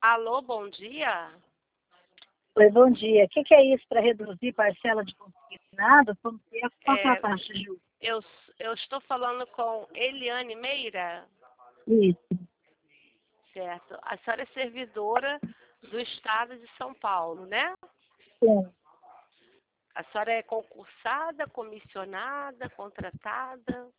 Alô, bom dia? Oi, bom dia. O que é isso para reduzir parcela de consignado? Qual que é a É, taxa de juros? eu estou falando com Eliane Meira, Isso, certo? A senhora é servidora do Estado de São Paulo, né? sim. A senhora é concursada, comissionada, contratada?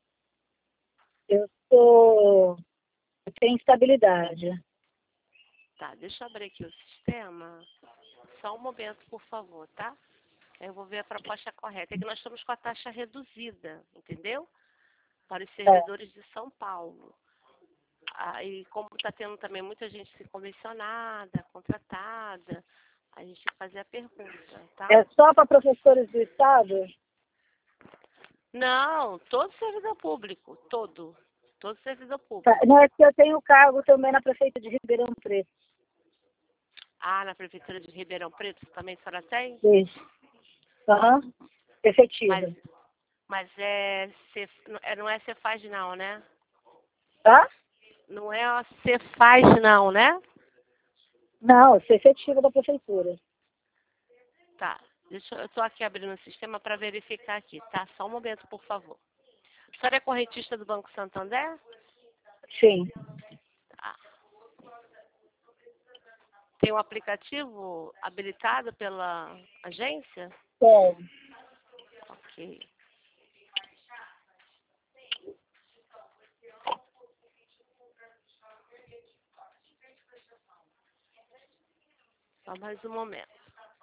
Eu tenho estabilidade. Tá, deixa eu abrir aqui o sistema. Só um momento, por favor, tá? Eu vou ver a proposta correta. É que nós estamos com a taxa reduzida, entendeu? Para os É, servidores de São Paulo. E como está tendo também muita gente se comissionada, contratada, a gente tem que fazer a pergunta, tá? é só para professores do Estado? Não, todo servidor público, todo servidor Tá, público. não, é que eu tenho cargo também na Prefeitura de Ribeirão Preto. Ah, na Prefeitura de Ribeirão Preto também a senhora tem? Isso. Aham. Mas, Efetiva. mas não é Cefaz não, né? Tá? Não é a Cefaz não, né? Não, eu sou efetiva da Prefeitura. Tá, eu estou aqui abrindo o sistema para verificar aqui, tá? Só um momento, por favor. A senhora é correntista do Banco Santander? Sim. Tá. Tem um aplicativo habilitado pela agência? Bom, Ok. Só mais um momento.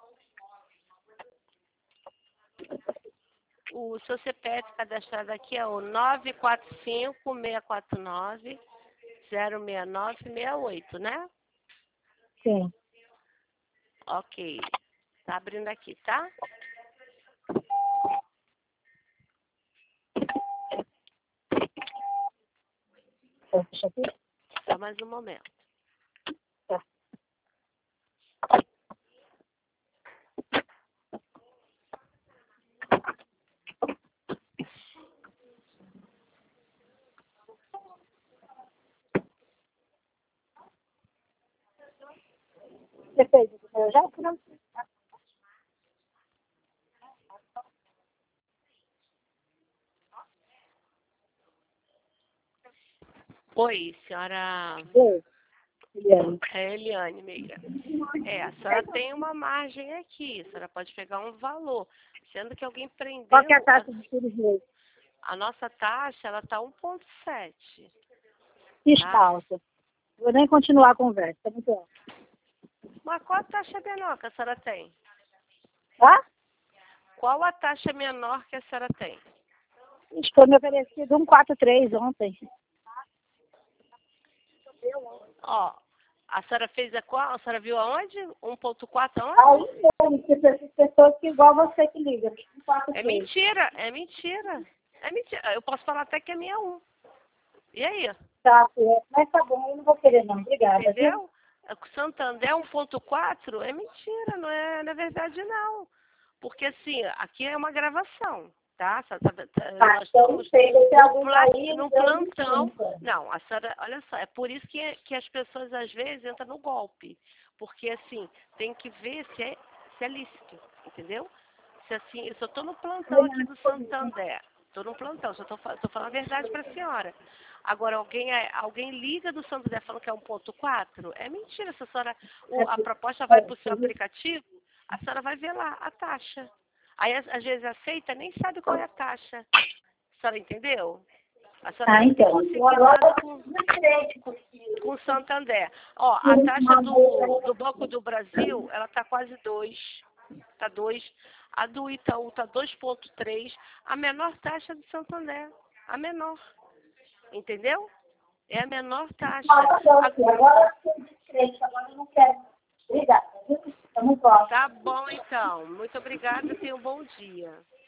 O seu CPF cadastrado aqui é o 945-649-06968, né? sim. Ok. Tá abrindo aqui, tá? Deixa aqui. Só mais um momento. Tá. Você fez o projeto? Não. Oi, senhora Oi, Juliana. Eliane Meira. A senhora tem uma margem aqui, a senhora pode pegar um valor, sendo que alguém Qual que é a prendeu taxa de juros? a nossa taxa, ela está 1,7, Está tá? alta. Vou nem continuar a conversa, tá muito alta. Mas qual a taxa menor que a senhora tem? Tá? Qual a taxa menor que a senhora tem? Isso foi me oferecido 143 ontem. Ó, a senhora fez a qual? A senhora viu aonde? 1,4 Aí, aonde? essas pessoas que igual você que liga. É 143. mentira, é mentira. É mentira. Eu posso falar até que é 61. E aí? Tá, mas tá bom, eu não vou querer não. Obrigada, viu? Entendeu? O Santander 1,4 é mentira, não é verdade não. Porque assim, aqui é uma gravação, tá? Tá, Nós então não estamos sei, se alguém aí, no eu não plantão. conta. Não, a senhora, olha só, é por isso que as pessoas às vezes entram no golpe. Porque assim, tem que ver se é lícito, entendeu? Se assim, eu só estou no plantão aqui do Santander. Estou no plantão, só estou falando a verdade para a senhora. Agora, alguém liga do Santander falando que é 1,4? É mentira. Se a senhora, a proposta vai para o seu aplicativo, a senhora vai ver lá a taxa. Aí, às vezes, aceita, nem sabe qual é a taxa. A senhora entendeu? A senhora Ah, nem tem então. Eu agora consignado não sei, com o Santander. Ó, a taxa do Banco do Brasil, ela está quase 2. Está 2. A do Itaú está 2,3. A menor taxa do Santander. A menor. Entendeu? É a menor taxa. Agora eu descrevo, agora eu não quero. Obrigada, viu? Eu não posso. Tá bom, então. Muito obrigada e tenha um bom dia.